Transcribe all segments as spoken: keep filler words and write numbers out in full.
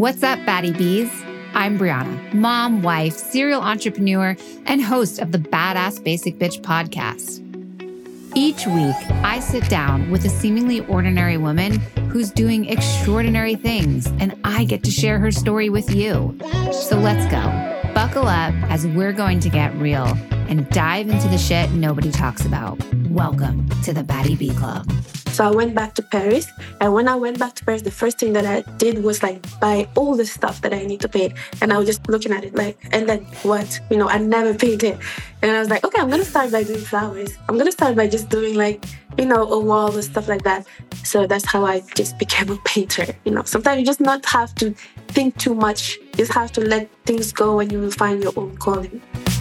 What's up, Batty Bees? I'm Brianna, mom, wife, serial entrepreneur, and host of the Badass Basic Bitch podcast. Each week, I sit down with a seemingly ordinary woman who's doing extraordinary things, and I get to share her story with you. So let's go. Buckle up as we're going to get real and dive into the shit nobody talks about. Welcome to the Batty Bee Club. So I went back to Paris. And when I went back to Paris, the first thing that I did was like buy all the stuff that I need to paint. And I was just looking at it like, and then what? You know, I never painted. And I was like, okay, I'm going to start by doing flowers. I'm going to start by just doing like, you know, a wall and stuff like that. So that's how I just became a painter. You know, sometimes you just not have to think too much. You just have to let things go and you will find your own calling.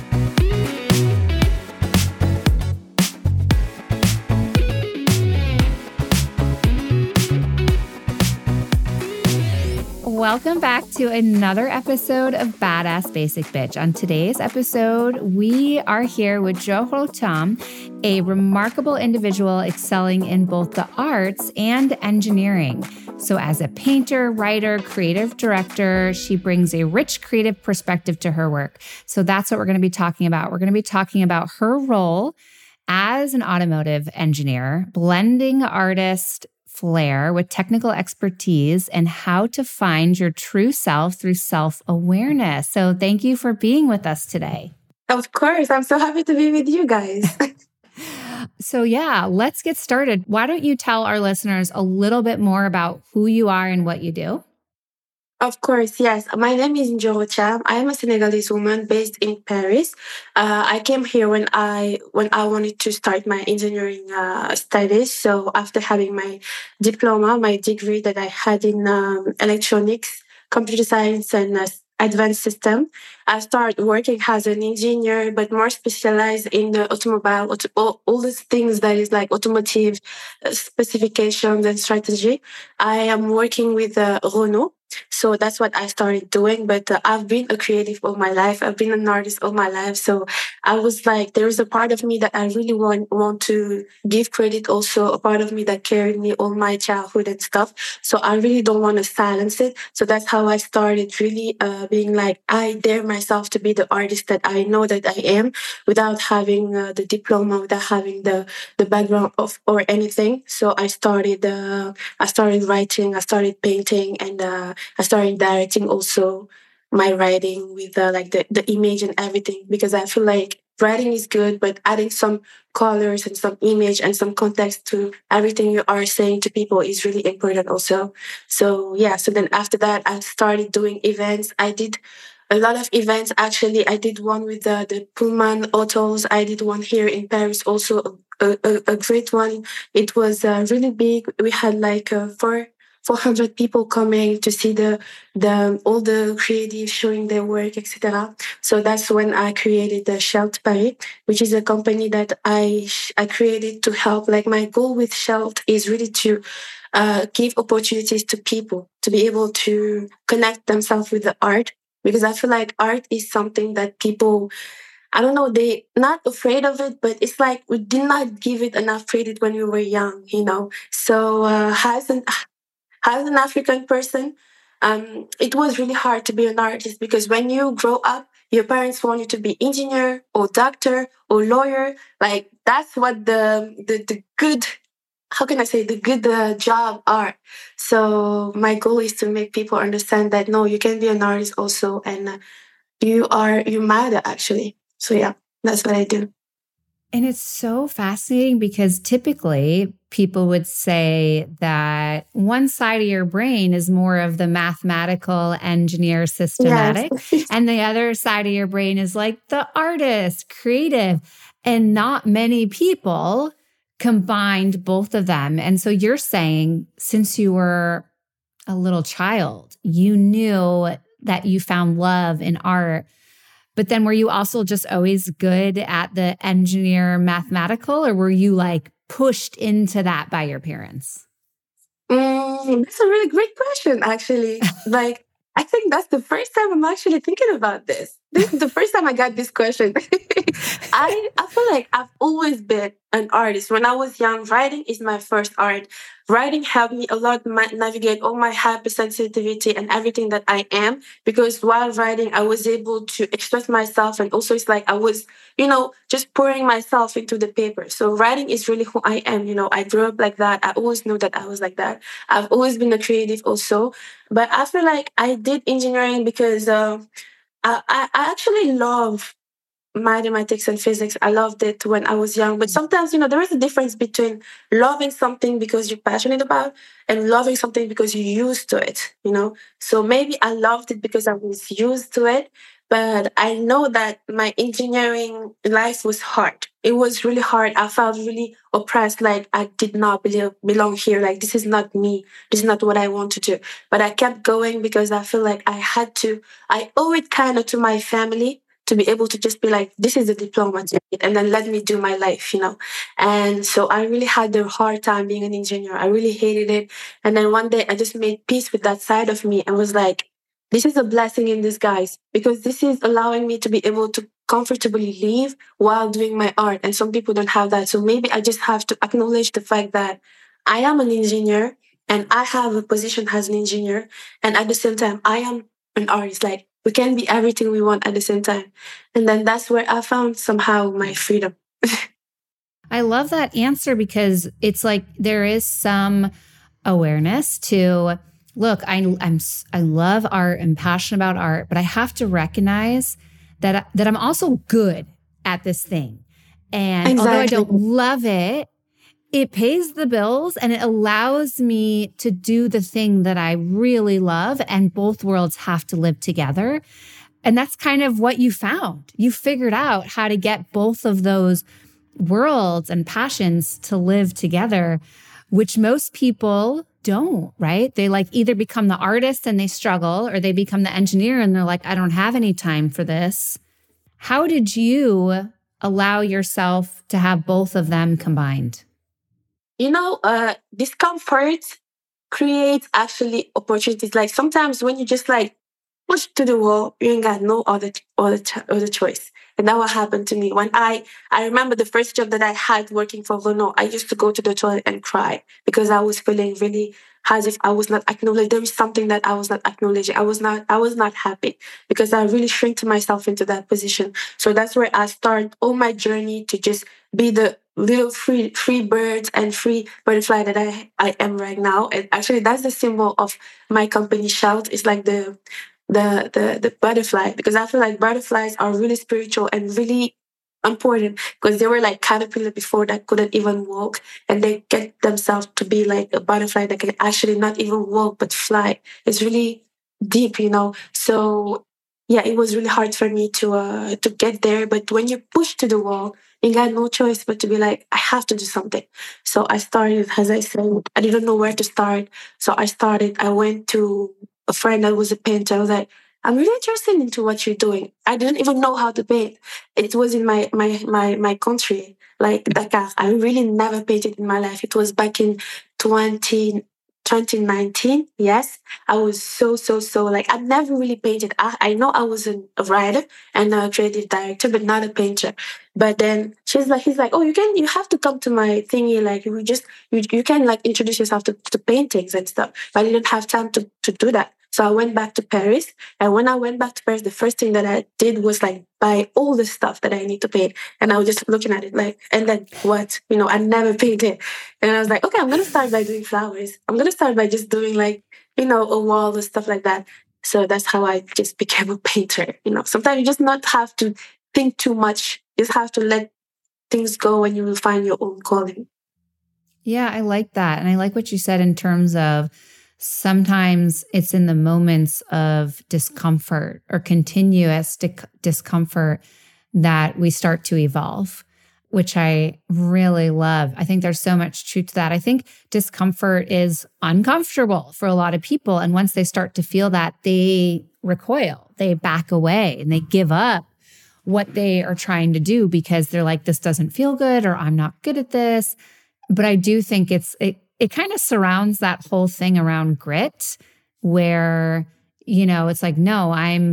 Welcome back to another episode of Badass Basic Bitch. On today's episode, we are here with Jo Ho Tam, a remarkable individual excelling in both the arts and engineering. So as a painter, writer, creative director, she brings a rich creative perspective to her work. So that's what we're going to be talking about. We're going to be talking about her role as an automotive engineer, blending artist flair with technical expertise, and how to find your true self through self-awareness. So thank you for being with us today. Of course. I'm so happy to be with you guys. So yeah, let's get started. Why don't you tell our listeners a little bit more about who you are and what you do? Of course, yes. My name is Jo Ho Tam. I am a Senegalese woman based in Paris. Uh, I came here when I when I wanted to start my engineering uh, studies. So after having my diploma, my degree that I had in um, electronics, computer science, and uh, advanced system, I started working as an engineer, but more specialized in the automobile, auto, all, all these things that is like automotive uh, specifications and strategy. I am working with uh, Renault. So that's what I started doing. But uh, I've been a creative all my life. I've been an artist all my life. So I was like, there is a part of me that I really want, want to give credit also, a part of me that carried me all my childhood and stuff. So I really don't want to silence it. So that's how I started really uh, being like, I dare myself to be the artist that I know that I am without having uh, the diploma, without having the, the background of or anything. So I started, uh, I started writing, I started painting, and uh, I started directing also my writing with uh, like the, the image and everything, because I feel like writing is good, but adding some colors and some image and some context to everything you are saying to people is really important also. So yeah, so then after that, I started doing events. I did a lot of events. Actually, I did one with the, the Pullman Autos. I did one here in Paris also, a, a, a great one. It was uh, really big. We had like uh, four four hundred people coming to see the the all the creatives showing their work, et cetera. So that's when I created the Shelt Paris, which is a company that I I created to help. Like my goal with Shelt is really to uh, give opportunities to people to be able to connect themselves with the art, because I feel like art is something that people, I don't know, they not afraid of it, but it's like we did not give it enough credit when we were young, you know. So uh, as an As an African person, um, it was really hard to be an artist, because when you grow up, your parents want you to be engineer or doctor or lawyer. Like that's what the the, the good, how can I say, the good uh, job are. So my goal is to make people understand that no, you can be an artist also, and uh, you are you matter actually. So yeah, that's what I do. And it's so fascinating because typically people would say that one side of your brain is more of the mathematical engineer systematic, yes. And the other side of your brain is like the artist, creative. And not many people combined both of them. And so you're saying since you were a little child, you knew that you found love in art. But then were you also just always good at the engineer mathematical, or were you like pushed into that by your parents? Mm, that's a really great question, actually. Like, I think that's the first time I'm actually thinking about this. This is the first time I got this question. I I feel like I've always been an artist. When I was young, writing is my first art. Writing helped me a lot ma- navigate all my hypersensitivity and everything that I am. Because while writing, I was able to express myself, and also it's like I was, you know, just pouring myself into the paper. So writing is really who I am. You know, I grew up like that. I always knew that I was like that. I've always been a creative also, but I feel like I did engineering because. Uh, I, I I actually love mathematics and physics. I loved it when I was young. But sometimes, you know, there is a difference between loving something because you're passionate about and loving something because you're used to it, you know? So maybe I loved it because I was used to it. But I know that my engineering life was hard. It was really hard. I felt really oppressed, like I did not believe, belong here. Like, this is not me. This is not what I want to do. But I kept going because I feel like I had to. I owe it kind of to my family to be able to just be like, this is a diploma, take it, and then let me do my life, you know. And so I really had a hard time being an engineer. I really hated it. And then one day I just made peace with that side of me and was like, this is a blessing in disguise because this is allowing me to be able to comfortably live while doing my art. And some people don't have that. So maybe I just have to acknowledge the fact that I am an engineer and I have a position as an engineer. And at the same time, I am an artist. Like, we can be everything we want at the same time. And then that's where I found somehow my freedom. I love that answer because it's like there is some awareness to look, I, I'm I love art, I'm passionate about art, but I have to recognize that that I'm also good at this thing. And Exactly. although I don't love it, it pays the bills and it allows me to do the thing that I really love. And both worlds have to live together. And that's kind of what you found. You figured out how to get both of those worlds and passions to live together, which most people don't, right? They like either become the artist and they struggle, or they become the engineer and they're like, I don't have any time for this. How did you allow yourself to have both of them combined? You know, uh, discomfort creates actually opportunities. Like sometimes when you just like push to the wall, you ain't got no other other ch- other choice. And that what happened to me when I I remember the first job that I had working for Renault. I used to go to the toilet and cry because I was feeling really as if I was not acknowledged. There was something that I was not acknowledging. I was not I was not happy because I really shrinked myself into that position. So that's where I start all my journey to just be the little free free birds and free butterfly that I I am right now. And actually that's the symbol of my company Shout. It's like the the the the butterfly because I feel like butterflies are really spiritual and really important because they were like caterpillar before that couldn't even walk, and they get themselves to be like a butterfly that can actually not even walk but fly. It's really deep, you know. So yeah, it was really hard for me to uh to get there, but when you push to the wall, you got no choice but to be like, I have to do something. So I started, as I said, I didn't know where to start. So I started, I went to a friend that was a painter. I was like, I'm really interested into what you're doing. I didn't even know how to paint. It was in my my my my country, like Dakar. I really never painted in my life. It was back in twenty twenty nineteen. Yes, I was so so so like I never really painted. I, I know I was an, a writer and a creative director, but not a painter. But then she's like, he's like, oh, you can, you have to come to my thingy. Like you just, you, you can like introduce yourself to, to paintings and stuff. But I didn't have time to, to do that. So I went back to Paris. And when I went back to Paris, the first thing that I did was like buy all the stuff that I need to paint. And I was just looking at it like, and then what? You know, I never painted. And I was like, okay, I'm going to start by doing flowers. I'm going to start by just doing like, you know, a wall and stuff like that. So that's how I just became a painter. You know, sometimes you just not have to think too much. You just have to let things go and you will find your own calling. Yeah, I like that. And I like what you said in terms of sometimes it's in the moments of discomfort or continuous di- discomfort that we start to evolve, which I really love. I think there's so much truth to that. I think discomfort is uncomfortable for a lot of people. And once they start to feel that, they recoil, they back away, and they give up what they are trying to do because they're like, this doesn't feel good, or I'm not good at this. But I do think it's, it, it kind of surrounds that whole thing around grit where, you know, it's like, no, I'm,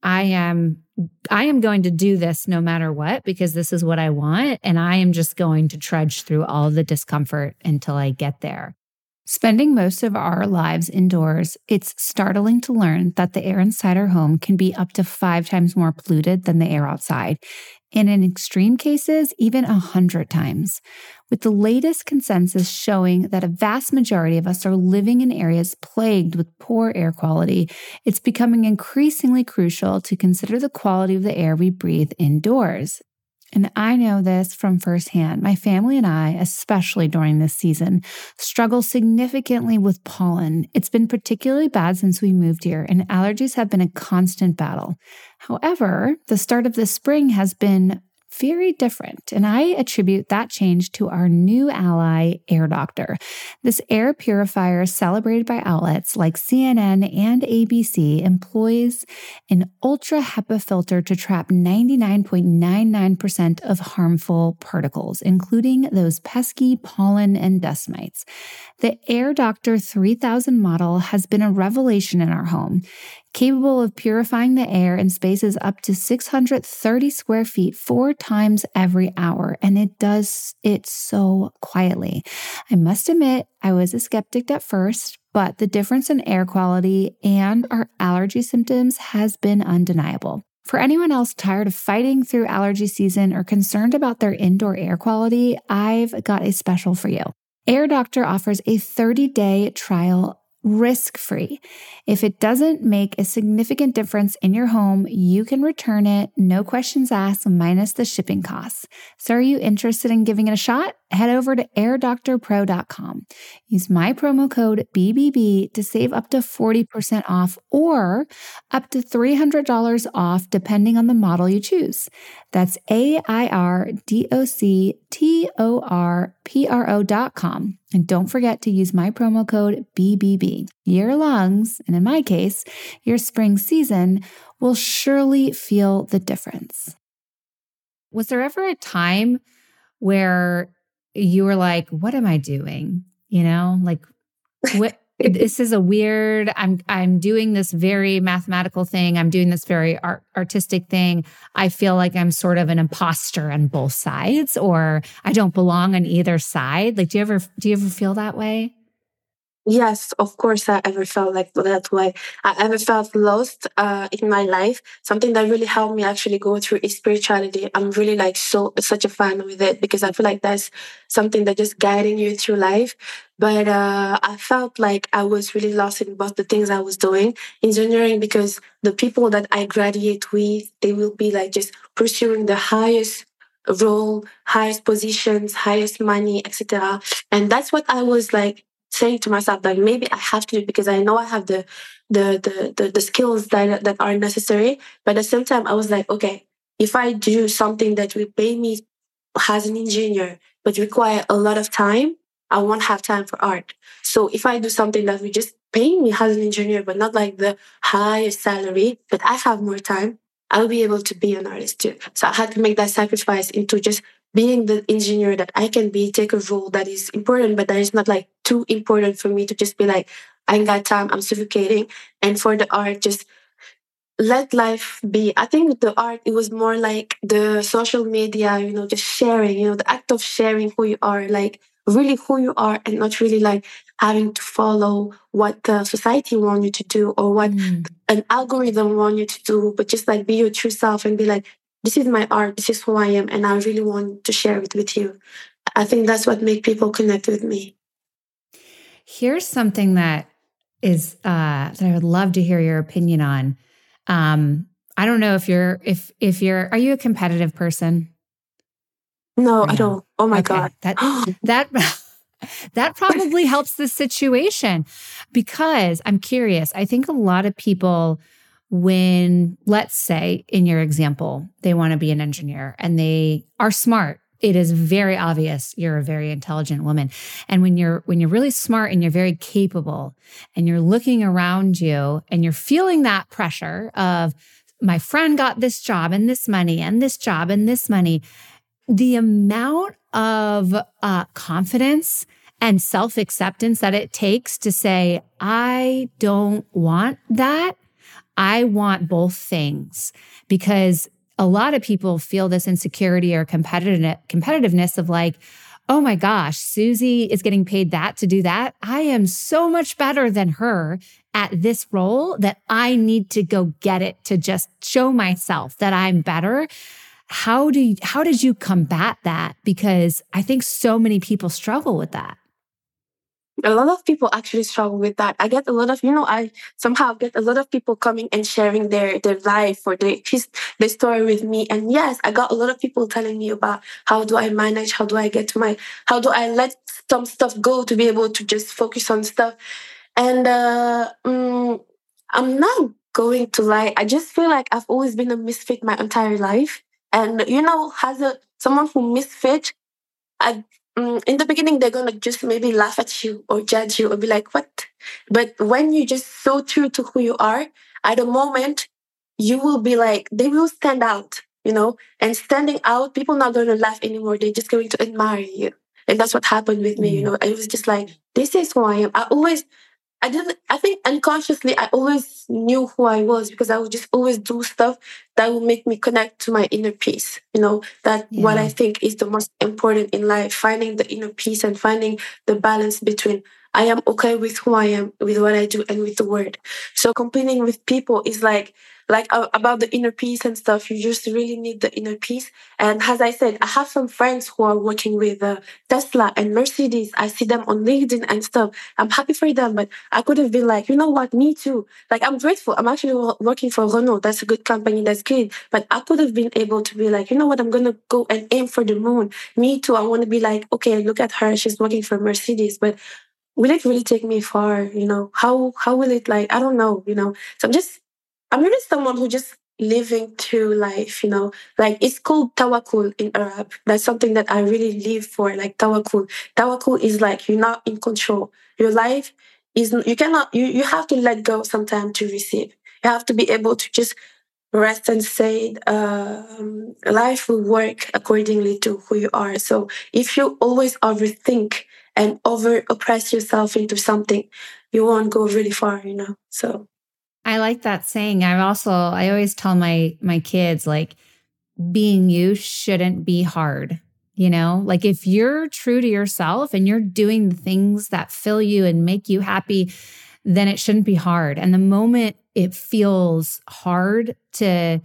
I am I am going to do this no matter what, because this is what I want. And I am just going to trudge through all the discomfort until I get there. Spending most of our lives indoors, it's startling to learn that the air inside our home can be up to five times more polluted than the air outside, and in extreme cases, even a hundred times. With the latest consensus showing that a vast majority of us are living in areas plagued with poor air quality, it's becoming increasingly crucial to consider the quality of the air we breathe indoors. And I know this from firsthand. My family and I, especially during this season, struggle significantly with pollen. It's been particularly bad since we moved here, and allergies have been a constant battle. However, the start of the spring has been very different, and I attribute that change to our new ally, Air Doctor. This air purifier, celebrated by outlets like C N N and A B C, employs an ultra HEPA filter to trap ninety-nine point nine nine percent of harmful particles, including those pesky pollen and dust mites. The Air Doctor three thousand model has been a revelation in our home, capable of purifying the air in spaces up to six hundred thirty square feet four times every hour, and it does it so quietly. I must admit, I was a skeptic at first, but the difference in air quality and our allergy symptoms has been undeniable. For anyone else tired of fighting through allergy season or concerned about their indoor air quality, I've got a special for you. Air Doctor offers a thirty-day trial risk-free. If it doesn't make a significant difference in your home, you can return it, no questions asked, minus the shipping costs. So are you interested in giving it a shot? Head over to air doctor pro dot com. Use my promo code B B B to save up to forty percent off or up to three hundred dollars off depending on the model you choose. That's A I R D O C T O R P R O dot com. And don't forget to use my promo code B B B. Your lungs, and in my case, your spring season, will surely feel the difference. Was there ever a time where you were like, what am I doing? You know, like, what? This is a weird, I'm I'm doing this very mathematical thing. I'm doing this very art, artistic thing. I feel like I'm sort of an imposter on both sides, or I don't belong on either side. Like, do you ever do you ever feel that way? Yes, of course, I ever felt like that way. I ever felt lost uh, in my life. Something that really helped me actually go through is spirituality. I'm really like so such a fan with it because I feel like that's something that just guiding you through life. But uh, I felt like I was really lost in both the things I was doing, engineering, because the people that I graduate with, they will be like just pursuing the highest role, highest positions, highest money, et cetera. And that's what I was like saying to myself, like maybe I have to do it because I know I have the the the the, the skills that that are necessary. But at the same time, I was like, okay, if I do something that will pay me as an engineer but require a lot of time, I won't have time for art. So if I do something that will just pay me as an engineer but not like the highest salary, but I have more time, I'll be able to be an artist too. So I had to make that sacrifice into just being the engineer that I can be, take a role that is important, but that is not like too important for me to just be like, I ain't got time, I'm suffocating. And for the art, just let life be. I think with the art, it was more like the social media, you know, just sharing, you know, the act of sharing who you are, like really who you are, and not really like having to follow what the society wants you to do or what mm. an algorithm wants you to do, but just like be your true self and be like, this is my art, this is who I am, and I really want to share it with you. I think that's what makes people connect with me. Here's something that is uh, that I would love to hear your opinion on. Um, I don't know if you're if if you're are you a competitive person? No, I don't. Oh my okay. God. That that that probably helps the situation, because I'm curious. I think a lot of people, when, let's say in your example, they want to be an engineer and they are smart. It is very obvious you're a very intelligent woman. And when you're when you're really smart and you're very capable and you're looking around you and you're feeling that pressure of, my friend got this job and this money and this job and this money, the amount of uh, confidence and self-acceptance that it takes to say, I don't want that. I want both things because a lot of people feel this insecurity or competitive, competitiveness of like, oh my gosh, Susie is getting paid that to do that. I am so much better than her at this role that I need to go get it to just show myself that I'm better. How do you, how did you combat that? Because I think so many people struggle with that. A lot of people actually struggle with that. I get a lot of, you know, I somehow get a lot of people coming and sharing their, their life or their, his, their story with me. And yes, I got a lot of people telling me about how do I manage, how do I get to my, how do I let some stuff go to be able to just focus on stuff. And uh, um, I'm not going to lie. I just feel like I've always been a misfit my entire life. And, you know, as a someone who misfit, I mm, in the beginning they're gonna just maybe laugh at you or judge you or be like, "What?" But when you're just so true to who you are, at a moment you will be like, they will stand out, you know. And standing out, people not gonna laugh anymore. They're just going to admire you, and that's what happened with me. You know, I was just like, "This is who I am." I always I didn't, I think unconsciously, I always knew who I was because I would just always do stuff that would make me connect to my inner peace. You know, that Yeah. what I think is the most important in life, finding the inner peace and finding the balance between I am okay with who I am, with what I do, and with the word. So competing with people is like, like uh, about the inner peace and stuff. You just really need the inner peace. And as I said, I have some friends who are working with uh, Tesla and Mercedes. I see them on LinkedIn and stuff. I'm happy for them, but I could have been like, you know what, me too. Like, I'm grateful. I'm actually wo- working for Renault. That's a good company. That's good. But I could have been able to be like, you know what, I'm going to go and aim for the moon. Me too. I want to be like, okay, look at her. She's working for Mercedes. But will it really take me far? You know, how, how will it like, I don't know, you know. So I'm just, I'm really someone who just living through life, you know, like it's called tawakkul in Arab. That's something that I really live for, like tawakkul. Tawakkul is like you're not in control. Your life is, you cannot, you, you have to let go sometime to receive. You have to be able to just rest and say, um, life will work accordingly to who you are. So if you always overthink and over oppress yourself into something, you won't go really far, you know, so. I like that saying. I also, I always tell my my kids, like, being you shouldn't be hard. You know, like if you're true to yourself and you're doing the things that fill you and make you happy, then it shouldn't be hard. And the moment it feels hard to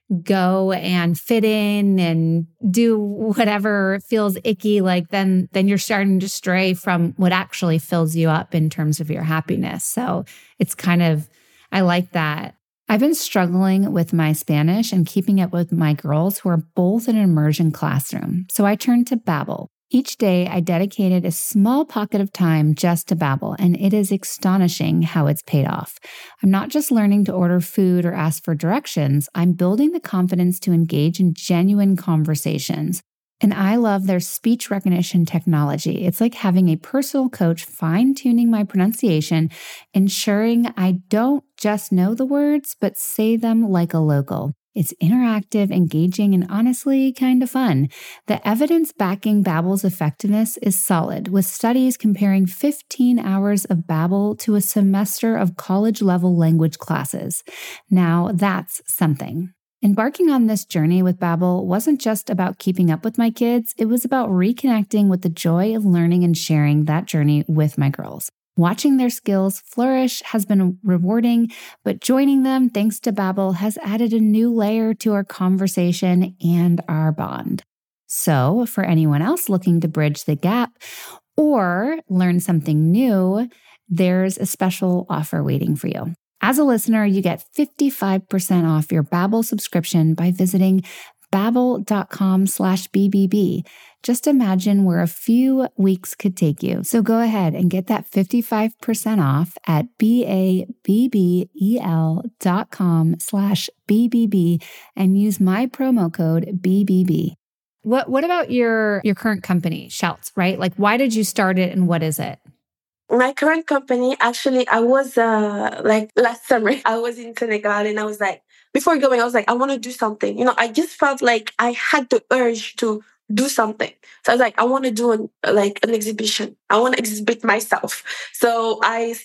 go and fit in and do whatever feels icky, like then then you're starting to stray from what actually fills you up in terms of your happiness. So it's kind of, I like that. I've been struggling with my Spanish and keeping up with my girls who are both in an immersion classroom. So I turned to Babbel. Each day, I dedicated a small pocket of time just to Babbel, and it is astonishing how it's paid off. I'm not just learning to order food or ask for directions, I'm building the confidence to engage in genuine conversations. And I love their speech recognition technology. It's like having a personal coach fine-tuning my pronunciation, ensuring I don't just know the words, but say them like a local. It's interactive, engaging, and honestly kind of fun. The evidence backing Babbel's effectiveness is solid, with studies comparing fifteen hours of Babbel to a semester of college-level language classes. Now, that's something. Embarking on this journey with Babbel wasn't just about keeping up with my kids, it was about reconnecting with the joy of learning and sharing that journey with my girls. Watching their skills flourish has been rewarding, but joining them thanks to Babbel has added a new layer to our conversation and our bond. So, for anyone else looking to bridge the gap or learn something new, there's a special offer waiting for you. As a listener, you get fifty-five percent off your Babbel subscription by visiting babbel.com slash BBB. Just imagine where a few weeks could take you. So go ahead and get that fifty-five percent off at B-A-B-B-E-L dot com slash B-B-B and use my promo code B B B. What, what about your, your current company, Shoutz, right? Like, why did you start it and what is it? My current company, actually, I was uh like last summer, I was in Senegal and I was like, before going, I was like, I want to do something. You know, I just felt like I had the urge to do something. So I was like, I want to do an, like an exhibition. I want to exhibit myself. So I start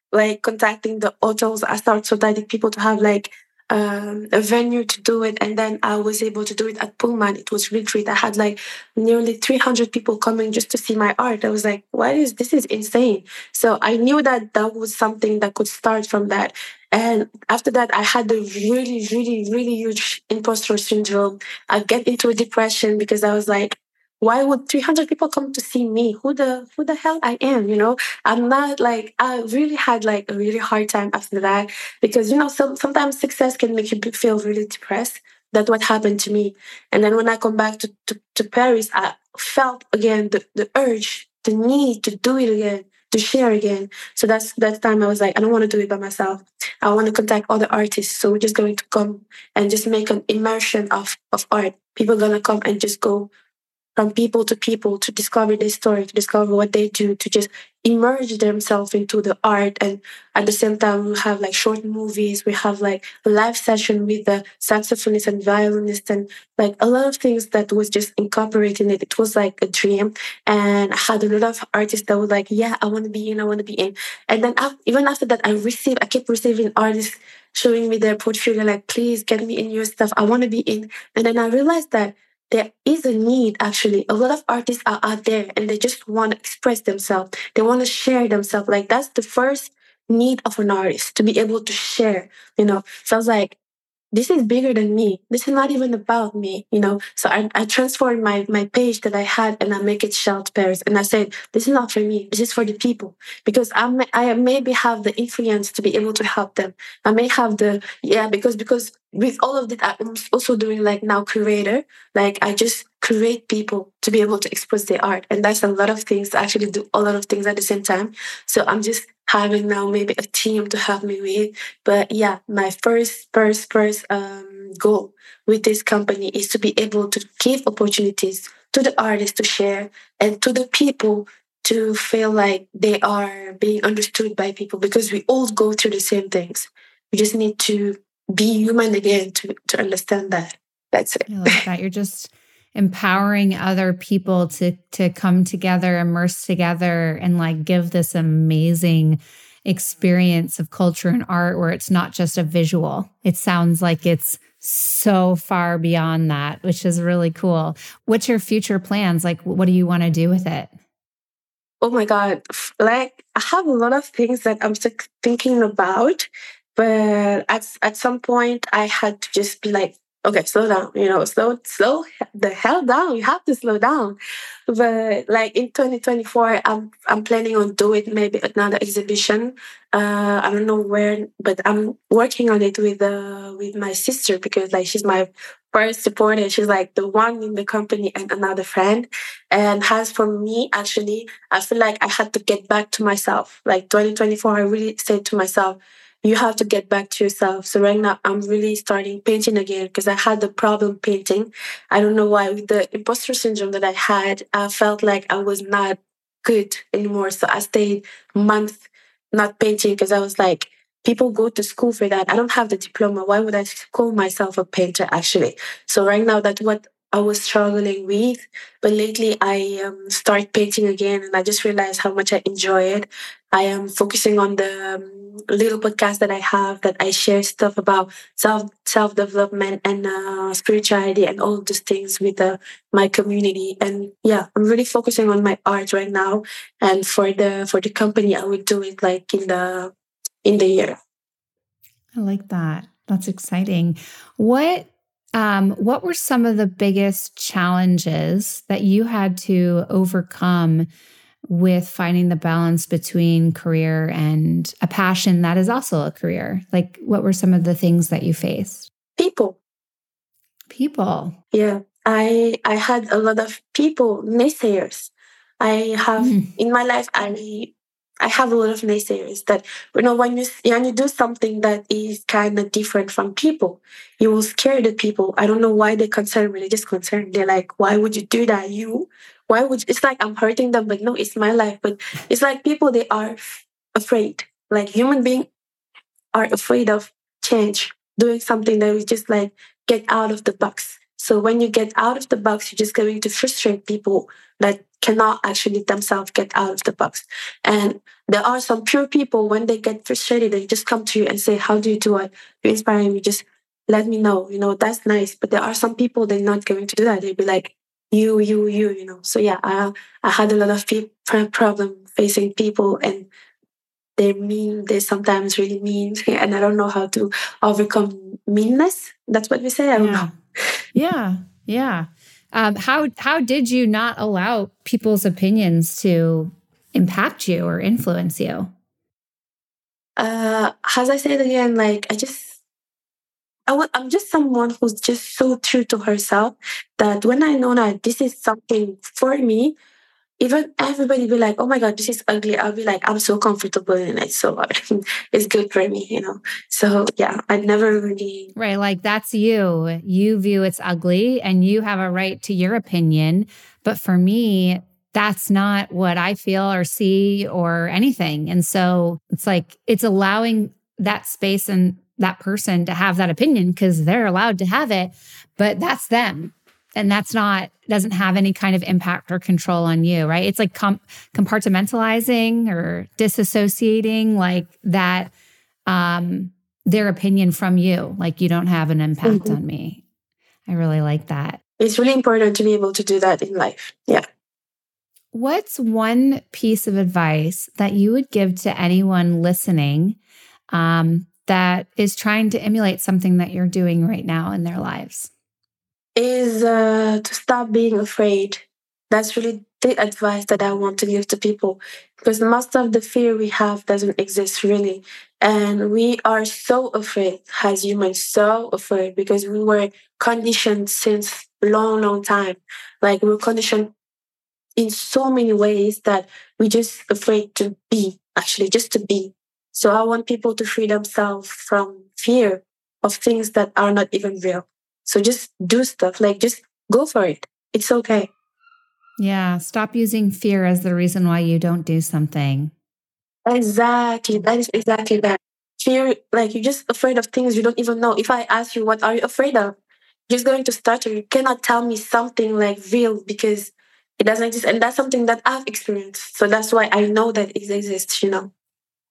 like contacting the hotels. I started contacting people to have like um, a venue to do it. And then I was able to do it at Pullman. It was really great. I had like nearly three hundred people coming just to see my art. I was like, what is this? Is insane. So I knew that that was something that could start from that. And after that, I had a really, really, really huge imposter syndrome. I get into a depression because I was like, why would three hundred people come to see me? Who the who the hell I am? You know, I'm not like I really had like a really hard time after that because you know some sometimes success can make you feel really depressed. That's what happened to me. And then when I come back to, to, to Paris, I felt again the, the urge, the need to do it again, to share again. So that's that time I was like, I don't want to do it by myself. I want to contact other artists. So we're just going to come and just make an immersion of, of art. People are gonna come and just go from people to people to discover their story, to discover what they do, to just immerse themselves into the art. And at the same time, we have like short movies, we have like a live session with the saxophonist and violinist, and like a lot of things that was just incorporating it. It was like a dream. And I had a lot of artists that were like, yeah, I want to be in, I want to be in. And then af- even after that, I received, I kept receiving artists showing me their portfolio, like, please get me in your stuff. I want to be in. And then I realized that there is a need actually. A lot of artists are out there and they just want to express themselves. They want to share themselves. Like that's the first need of an artist to be able to share, you know. So I was like, this is bigger than me. This is not even about me, you know. So I, I transformed my, my page that I had and I make it Shout Paris. And I said, this is not for me. This is for the people. Because I may, I maybe have the influence to be able to help them. I may have the, yeah, because, because with all of that, I'm also doing like now curator. Like I just create people to be able to express their art. And that's a lot of things to actually do a lot of things at the same time. So I'm just having now maybe a team to help me with. But yeah, my first, first, first um, goal with this company is to be able to give opportunities to the artists to share and to the people to feel like they are being understood by people because we all go through the same things. We just need to be human again to, to understand that. That's it. I like that. You're just empowering other people to to come together, immerse together, and like give this amazing experience of culture and art where it's not just a visual. It sounds like it's so far beyond that, which is really cool. What's your future plans? Like, what do you want to do with it? Oh my God. Like, I have a lot of things that I'm still thinking about, but at, at some point I had to just be like, okay, slow down, you know, slow, slow the hell down. You have to slow down. But like in twenty twenty-four, I'm, I'm planning on doing maybe another exhibition. Uh, I don't know where, but I'm working on it with, uh, with my sister because like she's my first supporter. She's like the one in the company and another friend. And as for me, actually, I feel like I had to get back to myself. Like twenty twenty-four, I really said to myself, you have to get back to yourself. So right now I'm really starting painting again because I had the problem painting. I don't know why. With the imposter syndrome that I had, I felt like I was not good anymore. So I stayed months not painting because I was like, people go to school for that. I don't have the diploma. Why would I call myself a painter actually? So right now that's what I was struggling with. But lately I um, start painting again and I just realized how much I enjoy it. I am focusing on the um, little podcast that I have that I share stuff about self self development and uh, spirituality and all those things with uh, my community. And yeah, I'm really focusing on my art right now. And for the for the company, I would do it like in the in the year. I like that. That's exciting. What um, what were some of the biggest challenges that you had to overcome with finding the balance between career and a passion that is also a career? Like, what were some of the things that you faced? People. People. Yeah. I I had a lot of people, naysayers. I have Mm. in my life I I have a lot of naysayers that you know when you when you do something that is kind of different from people, you will scare the people. I don't know why they're concerned, but they're just concerned. They're like, why would you do that? You why would you? It's like I'm hurting them, but no, it's my life. But it's like people they are f- afraid. Like human beings are afraid of change, doing something that is just like get out of the box. So when you get out of the box, you're just going to frustrate people that cannot actually themselves get out of the box. And there are some pure people, when they get frustrated, they just come to you and say, how do you do it? You inspire me, just let me know, you know, that's nice. But there are some people, they're not going to do that. They'll be like, you, you, you, you know. So yeah, I, I had a lot of pe- problem facing people, and they're mean, they're sometimes really mean. And I don't know how to overcome meanness. That's what we say. I don't yeah. know. Yeah. Yeah. Um, how, how did you not allow people's opinions to impact you or influence you? Uh, as I said again, like, I just, I w- I'm just someone who's just so true to herself that when I know that this is something for me, even everybody be like, oh my God, this is ugly. I'll be like, I'm so comfortable in it. So it's good for me, you know? So yeah, I never really. Right. Like that's you. You view it's ugly and you have a right to your opinion. But for me, that's not what I feel or see or anything. And so it's like, it's allowing that space and that person to have that opinion because they're allowed to have it, but that's them. And that's not, doesn't have any kind of impact or control on you, right? It's like com- compartmentalizing or disassociating like that, um, their opinion from you. Like you don't have an impact mm-hmm. on me. I really like that. It's really important to be able to do that in life. Yeah. What's one piece of advice that you would give to anyone listening um, that is trying to emulate something that you're doing right now in their lives? Is uh, to stop being afraid. That's really the advice that I want to give to people, because most of the fear we have doesn't exist really. And we are so afraid as humans, so afraid because we were conditioned since a long, long time. Like we were conditioned in so many ways that we're just afraid to be, actually, just to be. So I want people to free themselves from fear of things that are not even real. So just do stuff, like just go for it. It's okay. Yeah. Stop using fear as the reason why you don't do something. Exactly. That is exactly that. Fear, like you're just afraid of things you don't even know. If I ask you, what are you afraid of? You're just going to stutter. You cannot tell me something like real because it doesn't exist. And that's something that I've experienced. So that's why I know that it exists, you know.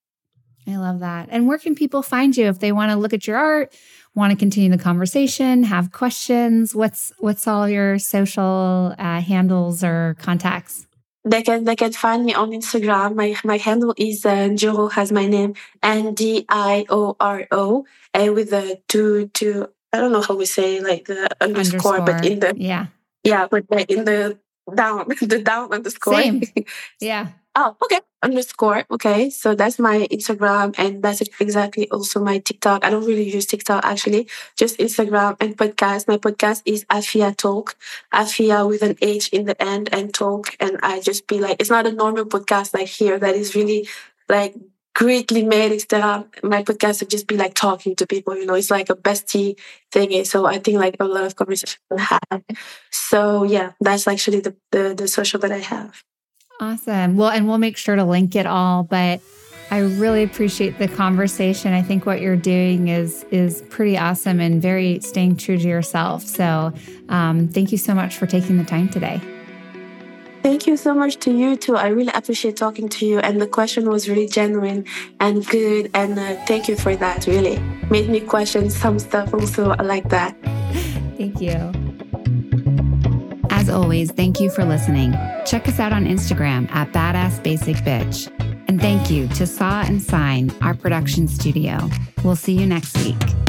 I love that. And where can people find you if they want to look at your art, want to continue the conversation, have questions? What's what's all your social uh, handles or contacts? They can they can find me on Instagram. My my handle is uh, Ndioro, has my name, N D I O R O, and with the two two. I don't know how we say like the underscore, underscore. but in the yeah yeah, but in the down the down underscore. Same. Yeah. Oh, okay. Underscore. Okay. So that's my Instagram, and that's exactly also my TikTok. I don't really use TikTok actually, just Instagram and podcast. My podcast is Afia Talk, Afia with an H in the end and talk. And I just be like, it's not a normal podcast like here that is really like greatly made, et cetera. My podcast would just be like talking to people, you know, it's like a bestie thingy. So I think like a lot of conversations I have. So yeah, that's actually the, the, the social that I have. Awesome. Well, and we'll make sure to link it all, but I really appreciate the conversation. I think what you're doing is is pretty awesome and very staying true to yourself. So um, thank you so much for taking the time today. Thank you so much to you too. I really appreciate talking to you, and the question was really genuine and good. And uh, thank you for that. Really made me question some stuff also. I like that. Thank you. As always, thank you for listening. Check us out on Instagram at Badass Basic Bitch. And thank you to Saw and Sign, our production studio. We'll see you next week.